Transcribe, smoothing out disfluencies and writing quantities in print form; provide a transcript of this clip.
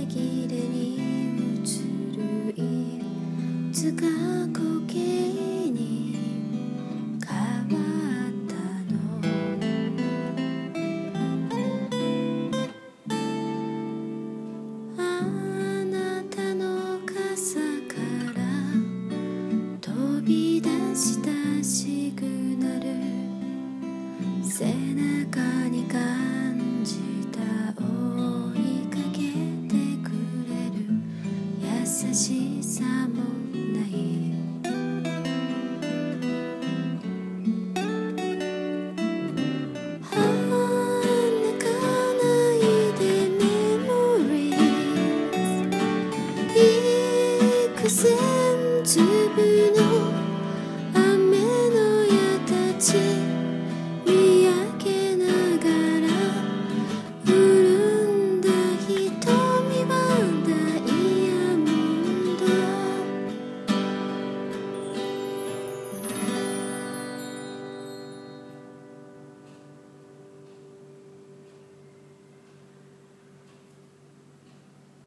切れに移るいつか苔に変わったの。あなたの傘から飛び出したシグナル、背中に感じた追いかけてくれる優しさもない。泣かないでメモリー、幾千粒の雨の矢たち